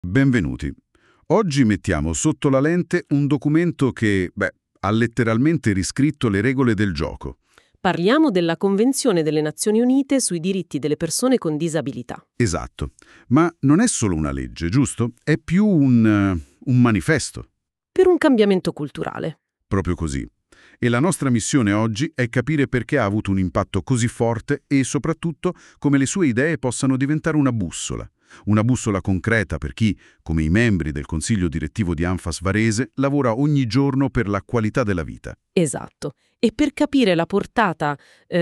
Benvenuti. Oggi mettiamo sotto la lente un documento che, ha letteralmente riscritto le regole del gioco. Parliamo della Convenzione delle Nazioni Unite sui diritti delle persone con disabilità. Esatto. Ma non è solo una legge, giusto? È più un manifesto. Per un cambiamento culturale. Proprio così. E la nostra missione oggi è capire perché ha avuto un impatto così forte e soprattutto come le sue idee possano diventare una bussola. Una bussola concreta per chi, come i membri del Consiglio direttivo di Anfas Varese, lavora ogni giorno per la qualità della vita. Esatto. E per capire la portata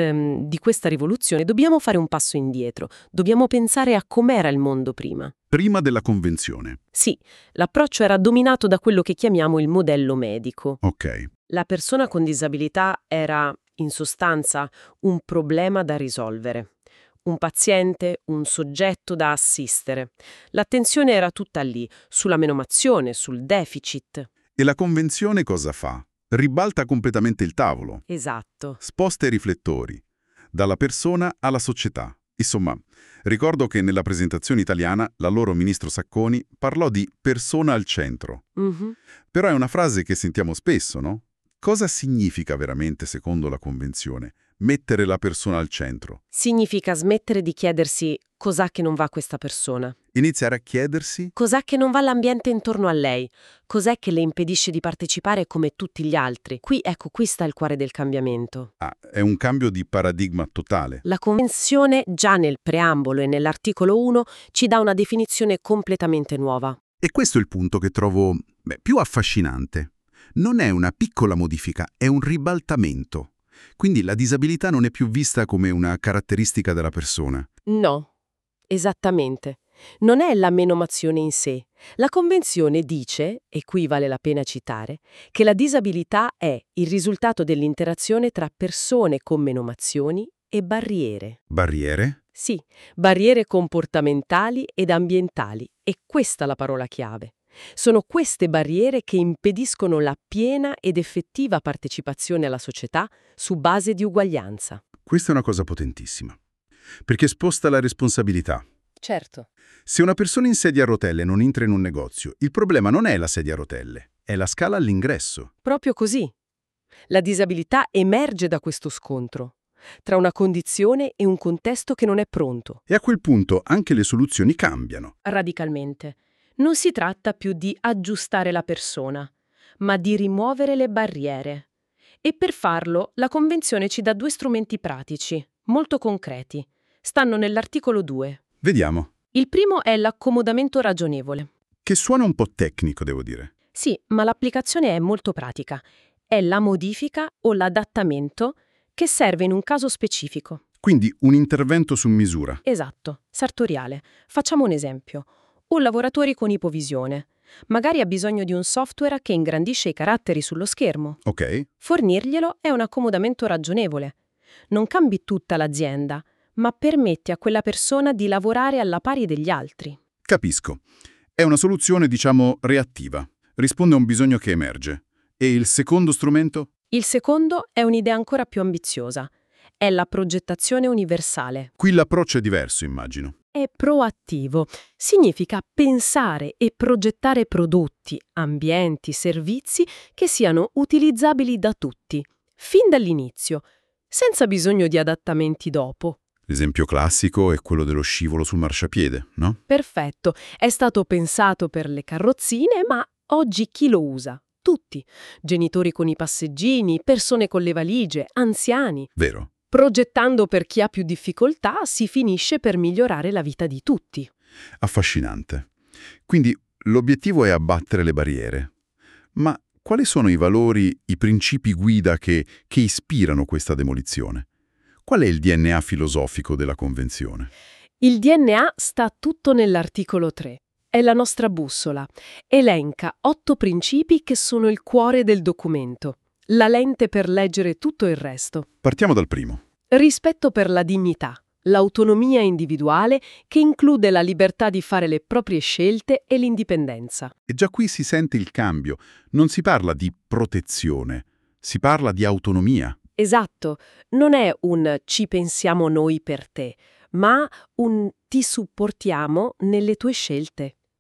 di questa rivoluzione dobbiamo fare un passo indietro. Dobbiamo pensare a com'era il mondo prima. Prima della Convenzione. Sì, l'approccio era dominato da quello che chiamiamo il modello medico. Ok. La persona con disabilità era, in sostanza, un problema da risolvere. Un paziente, un soggetto da assistere. L'attenzione era tutta lì, sulla menomazione, sul deficit. E la Convenzione cosa fa? Ribalta completamente il tavolo. Esatto. Sposta i riflettori, dalla persona alla società. Insomma, ricordo che nella presentazione italiana la loro ministro Sacconi parlò di persona al centro. Mhm. Però è una frase che sentiamo spesso, no? Cosa significa veramente, secondo la Convenzione, mettere la persona al centro? Significa smettere di chiedersi cos'ha che non va a questa persona. Iniziare a chiedersi? Cos'è che non va all'ambiente intorno a lei? Cos'è che le impedisce di partecipare come tutti gli altri? Qui sta il cuore del cambiamento. Ah, è un cambio di paradigma totale. La Convenzione, già nel preambolo e nell'articolo 1, ci dà una definizione completamente nuova. E questo è il punto che trovo più affascinante. Non è una piccola modifica, è un ribaltamento. Quindi la disabilità non è più vista come una caratteristica della persona. No, esattamente. Non è la menomazione in sé. La Convenzione dice, e qui vale la pena citare, che la disabilità è il risultato dell'interazione tra persone con menomazioni e barriere. Barriere? Sì, barriere comportamentali ed ambientali, e questa è la parola chiave. Sono queste barriere che impediscono la piena ed effettiva partecipazione alla società su base di uguaglianza. Questa è una cosa potentissima, perché sposta la responsabilità. Certo. Se una persona in sedia a rotelle non entra in un negozio, il problema non è la sedia a rotelle, è la scala all'ingresso. Proprio così. La disabilità emerge da questo scontro tra una condizione e un contesto che non è pronto. E a quel punto anche le soluzioni cambiano. Radicalmente. Non si tratta più di aggiustare la persona, ma di rimuovere le barriere. E per farlo, la Convenzione ci dà due strumenti pratici, molto concreti. Stanno nell'articolo 2. Vediamo. Il primo è l'accomodamento ragionevole. Che suona un po' tecnico, devo dire. Sì, ma l'applicazione è molto pratica. È la modifica o l'adattamento che serve in un caso specifico. Quindi un intervento su misura. Esatto, sartoriale. Facciamo un esempio. Un lavoratore con ipovisione. Magari ha bisogno di un software che ingrandisce i caratteri sullo schermo. Ok? Fornirglielo è un accomodamento ragionevole. Non cambi tutta l'azienda, ma permette a quella persona di lavorare alla pari degli altri. Capisco. È una soluzione, diciamo, reattiva. Risponde a un bisogno che emerge. E il secondo strumento? Il secondo è un'idea ancora più ambiziosa. È la progettazione universale. Qui l'approccio è diverso, immagino. È proattivo. Significa pensare e progettare prodotti, ambienti, servizi che siano utilizzabili da tutti, fin dall'inizio, senza bisogno di adattamenti dopo. L'esempio classico è quello dello scivolo sul marciapiede, no? Perfetto, è stato pensato per le carrozzine, ma oggi chi lo usa? Tutti. Genitori con i passeggini, persone con le valigie, anziani. Vero. Progettando per chi ha più difficoltà si finisce per migliorare la vita di tutti. Affascinante. Quindi l'obiettivo è abbattere le barriere. Ma quali sono i valori, i principi guida che ispirano questa demolizione? Qual è il DNA filosofico della Convenzione? Il DNA sta tutto nell'articolo 3. È la nostra bussola. Elenca 8 principi che sono il cuore del documento. La lente per leggere tutto il resto. Partiamo dal primo. Rispetto per la dignità, l'autonomia individuale che include la libertà di fare le proprie scelte e l'indipendenza. E già qui si sente il cambio. Non si parla di protezione, si parla di autonomia. Esatto, non è un ci pensiamo noi per te, ma un ti supportiamo nelle tue scelte.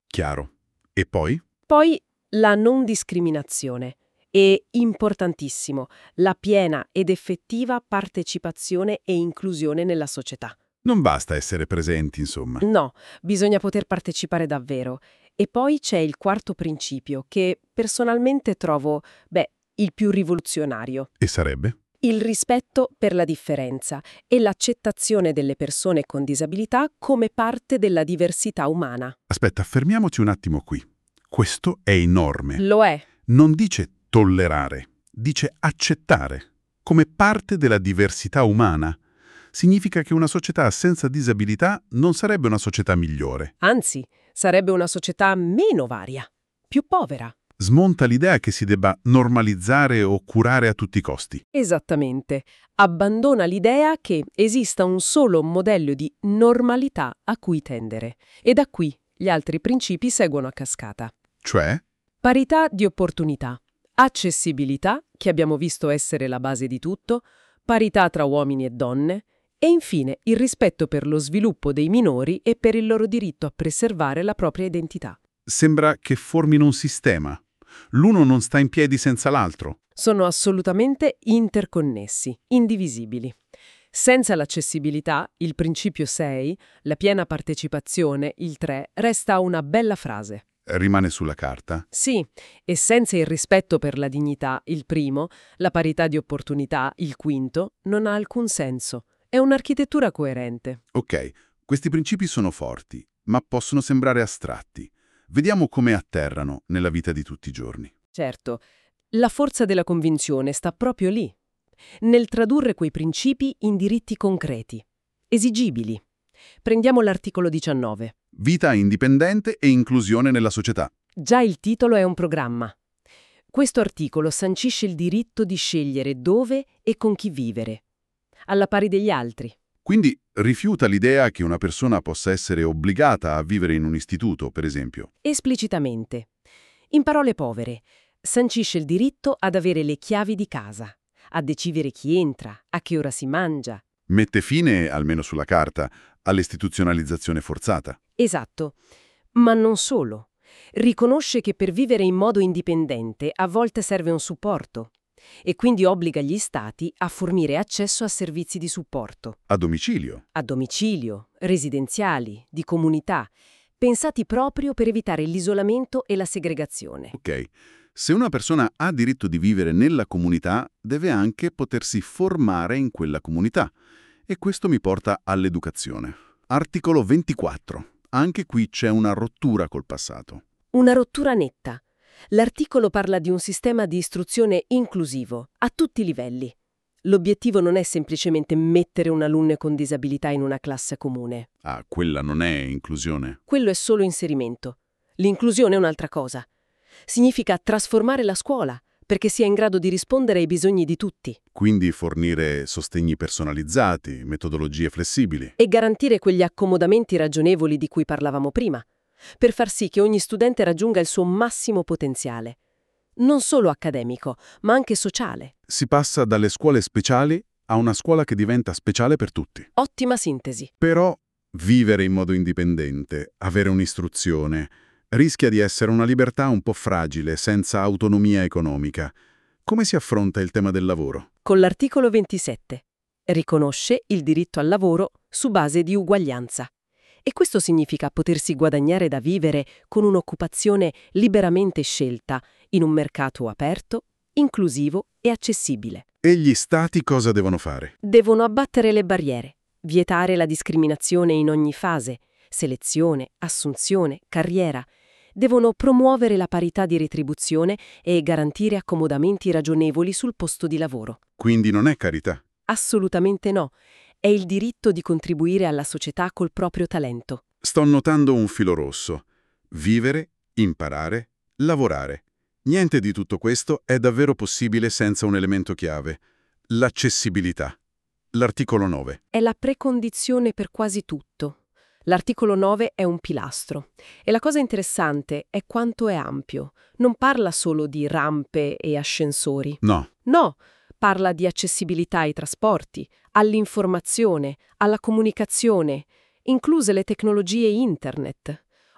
Chiaro. E poi? Poi la non discriminazione e, importantissimo, la piena ed effettiva partecipazione e inclusione nella società. Non basta essere presenti, insomma. No, bisogna poter partecipare davvero. E poi c'è il quarto principio, che personalmente trovo, il più rivoluzionario. E sarebbe? Il rispetto per la differenza e l'accettazione delle persone con disabilità come parte della diversità umana. Aspetta, fermiamoci un attimo qui. Questo è enorme. Lo è. Non dice tollerare, dice accettare, come parte della diversità umana. Significa che una società senza disabilità non sarebbe una società migliore. Anzi, sarebbe una società meno varia, più povera. Smonta l'idea che si debba normalizzare o curare a tutti i costi. Esattamente. Abbandona l'idea che esista un solo modello di normalità a cui tendere. E da qui gli altri principi seguono a cascata. Cioè? Parità di opportunità, accessibilità, che abbiamo visto essere la base di tutto, parità tra uomini e donne, e infine il rispetto per lo sviluppo dei minori e per il loro diritto a preservare la propria identità. Sembra che formino un sistema. L'uno non sta in piedi senza l'altro. Sono assolutamente interconnessi, indivisibili. Senza l'accessibilità, il principio 6, la piena partecipazione, il 3, resta una bella frase. Rimane sulla carta. Sì, e senza il rispetto per la dignità, il primo, la parità di opportunità, il quinto, non ha alcun senso. È un'architettura coerente. Ok, questi principi sono forti, ma possono sembrare astratti. Vediamo come atterrano nella vita di tutti i giorni. Certo, la forza della convinzione sta proprio lì, nel tradurre quei principi in diritti concreti, esigibili. Prendiamo l'articolo 19. Vita indipendente e inclusione nella società. Già il titolo è un programma. Questo articolo sancisce il diritto di scegliere dove e con chi vivere, alla pari degli altri. Quindi rifiuta l'idea che una persona possa essere obbligata a vivere in un istituto, per esempio. Esplicitamente. In parole povere, sancisce il diritto ad avere le chiavi di casa, a decidere chi entra, a che ora si mangia. Mette fine, almeno sulla carta, all'istituzionalizzazione forzata. Esatto. Ma non solo. Riconosce che per vivere in modo indipendente a volte serve un supporto e quindi obbliga gli stati a fornire accesso a servizi di supporto. A domicilio. A domicilio, residenziali, di comunità, pensati proprio per evitare l'isolamento e la segregazione. Ok. Se una persona ha diritto di vivere nella comunità, deve anche potersi formare in quella comunità. E questo mi porta all'educazione. Articolo 24. Anche qui c'è una rottura col passato. Una rottura netta. L'articolo parla di un sistema di istruzione inclusivo, a tutti i livelli. L'obiettivo non è semplicemente mettere un alunno con disabilità in una classe comune. Ah, quella non è inclusione. Quello è solo inserimento. L'inclusione è un'altra cosa. Significa trasformare la scuola, perché sia in grado di rispondere ai bisogni di tutti. Quindi fornire sostegni personalizzati, metodologie flessibili. E garantire quegli accomodamenti ragionevoli di cui parlavamo prima, per far sì che ogni studente raggiunga il suo massimo potenziale. Non solo accademico, ma anche sociale. Si passa dalle scuole speciali a una scuola che diventa speciale per tutti. Ottima sintesi. Però vivere in modo indipendente, avere un'istruzione, rischia di essere una libertà un po' fragile, senza autonomia economica. Come si affronta il tema del lavoro? Con l'articolo 27. Riconosce il diritto al lavoro su base di uguaglianza. E questo significa potersi guadagnare da vivere con un'occupazione liberamente scelta in un mercato aperto, inclusivo e accessibile. E gli stati cosa devono fare? Devono abbattere le barriere, vietare la discriminazione in ogni fase, selezione, assunzione, carriera. Devono promuovere la parità di retribuzione e garantire accomodamenti ragionevoli sul posto di lavoro. Quindi non è carità. Assolutamente no. È il diritto di contribuire alla società col proprio talento. Sto notando un filo rosso. Vivere, imparare, lavorare. Niente di tutto questo è davvero possibile senza un elemento chiave: l'accessibilità. L'articolo 9. È la precondizione per quasi tutto. L'articolo 9 è un pilastro. E la cosa interessante è quanto è ampio. Non parla solo di rampe e ascensori. No. No, parla di accessibilità ai trasporti, all'informazione, alla comunicazione, incluse le tecnologie internet.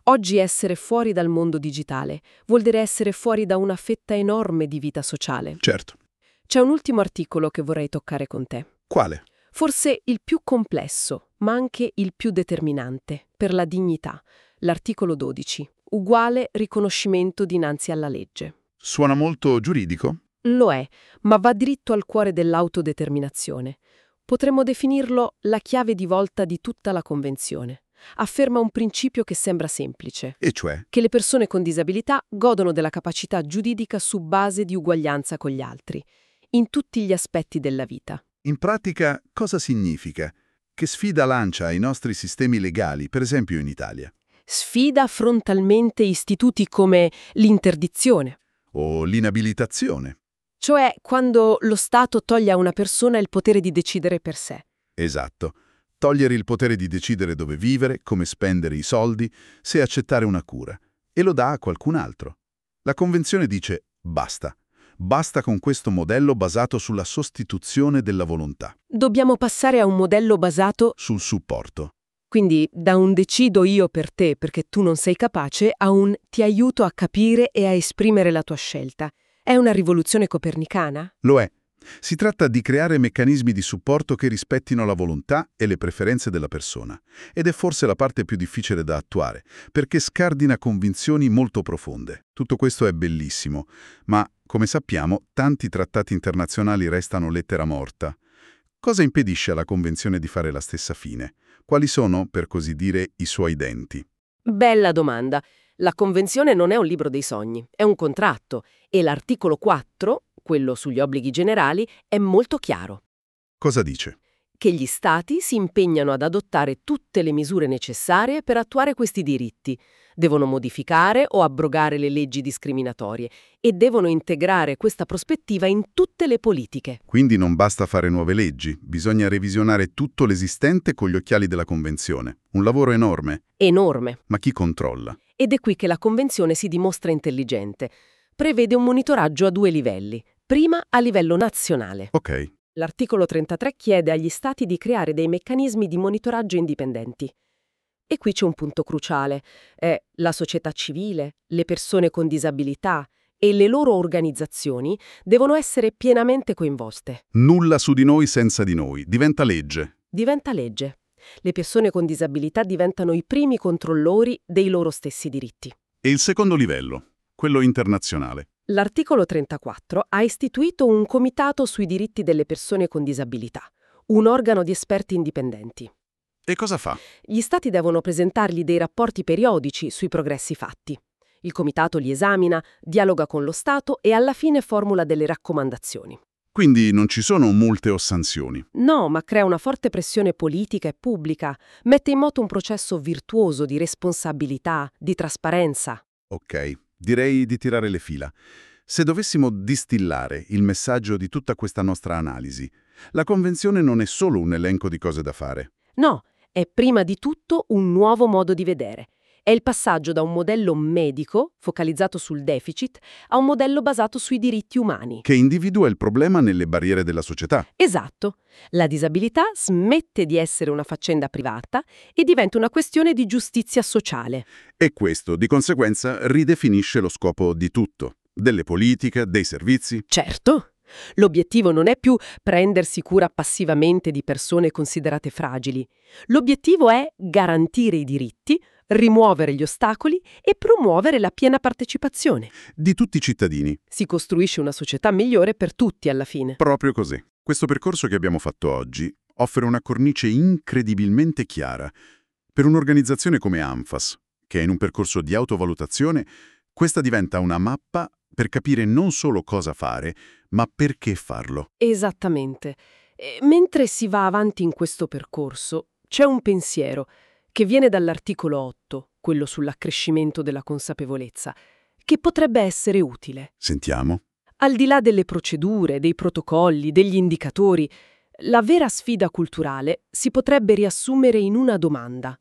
Oggi essere fuori dal mondo digitale vuol dire essere fuori da una fetta enorme di vita sociale. Certo. C'è un ultimo articolo che vorrei toccare con te. Quale? Forse il più complesso, ma anche il più determinante, per la dignità. L'articolo 12. Uguale riconoscimento dinanzi alla legge. Suona molto giuridico? Lo è, ma va dritto al cuore dell'autodeterminazione. Potremmo definirlo la chiave di volta di tutta la Convenzione. Afferma un principio che sembra semplice, E cioè? che le persone con disabilità godono della capacità giuridica su base di uguaglianza con gli altri, in tutti gli aspetti della vita. In pratica, cosa significa? Che sfida lancia ai nostri sistemi legali, per esempio in Italia? Sfida frontalmente istituti come l'interdizione, O l'inabilitazione? cioè quando lo Stato toglie a una persona il potere di decidere per sé. Esatto. Togliere il potere di decidere dove vivere, come spendere i soldi, se accettare una cura, e lo dà a qualcun altro. La Convenzione dice basta. Basta con questo modello basato sulla sostituzione della volontà, Dobbiamo passare a un modello basato, sul supporto. quindi, da un decido io per te perché tu non sei capace a un ti aiuto a capire e a esprimere la tua scelta. È una rivoluzione copernicana? Lo è. Si tratta di creare meccanismi di supporto che rispettino la volontà e le preferenze della persona. Ed è forse la parte più difficile da attuare, perché scardina convinzioni molto profonde. Tutto questo è bellissimo, ma, come sappiamo, tanti trattati internazionali restano lettera morta. Cosa impedisce alla Convenzione di fare la stessa fine? Quali sono, per così dire, i suoi denti? Bella domanda. La Convenzione non è un libro dei sogni, è un contratto e l'articolo 4, quello sugli obblighi generali, è molto chiaro. Cosa dice? Che gli Stati si impegnano ad adottare tutte le misure necessarie per attuare questi diritti, devono modificare o abrogare le leggi discriminatorie e devono integrare questa prospettiva in tutte le politiche. Quindi non basta fare nuove leggi, bisogna revisionare tutto l'esistente con gli occhiali della Convenzione. Un lavoro enorme. Enorme. Ma chi controlla? Ed è qui che la Convenzione si dimostra intelligente. Prevede un monitoraggio a 2 livelli. Prima a livello nazionale. Ok. L'articolo 33 chiede agli Stati di creare dei meccanismi di monitoraggio indipendenti. E qui c'è un punto cruciale. La società civile, le persone con disabilità e le loro organizzazioni devono essere pienamente coinvolte. Nulla su di noi senza di noi. Diventa legge. Diventa legge. Le persone con disabilità diventano i primi controllori dei loro stessi diritti. E il secondo livello, quello internazionale. L'articolo 34 ha istituito un comitato sui diritti delle persone con disabilità, un organo di esperti indipendenti. E cosa fa? Gli Stati devono presentargli dei rapporti periodici sui progressi fatti. Il comitato li esamina, dialoga con lo Stato e alla fine formula delle raccomandazioni. Quindi non ci sono multe o sanzioni. No, ma crea una forte pressione politica e pubblica, mette in moto un processo virtuoso di responsabilità, di trasparenza. Ok, direi di tirare le fila. Se dovessimo distillare il messaggio di tutta questa nostra analisi, la Convenzione non è solo un elenco di cose da fare. No, è prima di tutto un nuovo modo di vedere. È il passaggio da un modello medico, focalizzato sul deficit, a un modello basato sui diritti umani. Che individua il problema nelle barriere della società. Esatto. La disabilità smette di essere una faccenda privata e diventa una questione di giustizia sociale. E questo, di conseguenza, ridefinisce lo scopo di tutto. Delle politiche, dei servizi. Certo. L'obiettivo non è più prendersi cura passivamente di persone considerate fragili. L'obiettivo è garantire i diritti, rimuovere gli ostacoli e promuovere la piena partecipazione. Di tutti i cittadini. Si costruisce una società migliore per tutti alla fine. Proprio così. Questo percorso che abbiamo fatto oggi offre una cornice incredibilmente chiara. Per un'organizzazione come ANFAS, che è in un percorso di autovalutazione, questa diventa una mappa per capire non solo cosa fare, ma perché farlo. Esattamente. Mentre si va avanti in questo percorso, c'è un pensiero che viene dall'articolo 8, quello sull'accrescimento della consapevolezza, che potrebbe essere utile. Sentiamo. Al di là delle procedure, dei protocolli, degli indicatori, la vera sfida culturale si potrebbe riassumere in una domanda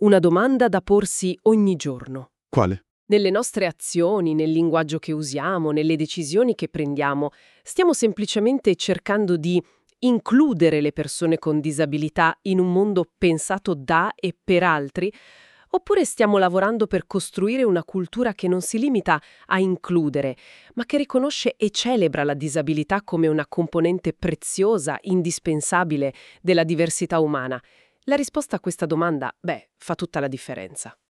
da porsi ogni giorno. Quale? Nelle nostre azioni, nel linguaggio che usiamo, nelle decisioni che prendiamo, stiamo semplicemente cercando di includere le persone con disabilità in un mondo pensato da e per altri, Oppure stiamo lavorando per costruire una cultura che non si limita a includere, ma che riconosce e celebra la disabilità come una componente preziosa, indispensabile della diversità umana? La risposta a questa domanda, fa tutta la differenza.